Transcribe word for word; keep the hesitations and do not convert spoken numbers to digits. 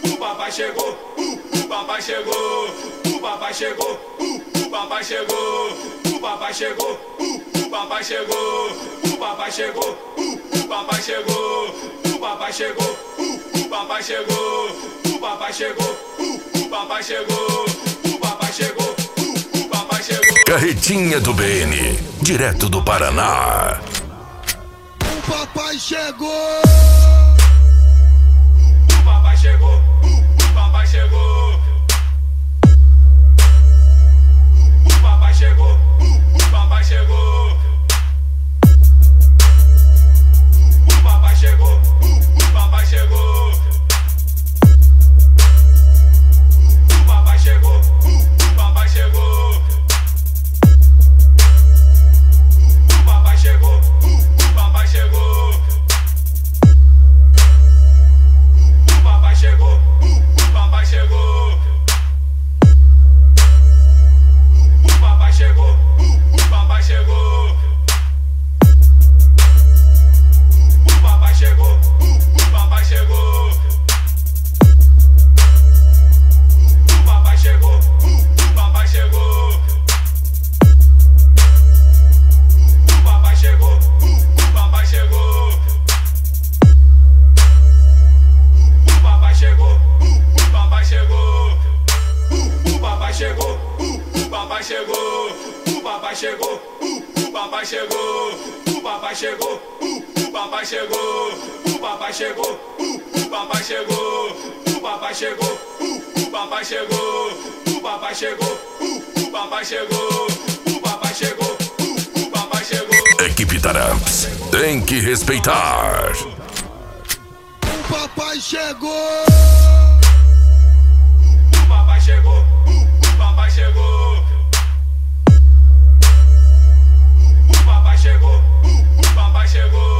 o papai chegou, o papai chegou, o papai chegou, o papai chegou, o papai chegou, o papai chegou, o papai chegou, o papai chegou, o papai chegou, o papai chegou, o papai chegou, o papai chegou, o papai chegou, o papai chegou. Carretinha do B N, direto do Paraná. O papai chegou. O papai chegou, o papai chegou. O papai chegou, o papai chegou. O papai chegou, o papai chegou. O papai chegou, o papai chegou. O papai chegou, o papai chegou. O papai chegou, o papai chegou. O papai chegou, o papai chegou. O papai chegou, o papai chegou. O papai chegou, o papai chegou. O papai chegou, o papai chegou. O papai chegou, o papai chegou. O papai chegou, o papai chegou. O papai chegou, o papai chegou. O papai chegou, o papai chegou. O papai chegou, o papai chegou. O papai chegou, o papai chegou. O papai chegou, o papai chegou. O papai chegou, o papai chegou. Equipe Taramps, tem que respeitar. O papai chegou. O papai chegou, o papai chegou. O papai chegou, o papai chegou.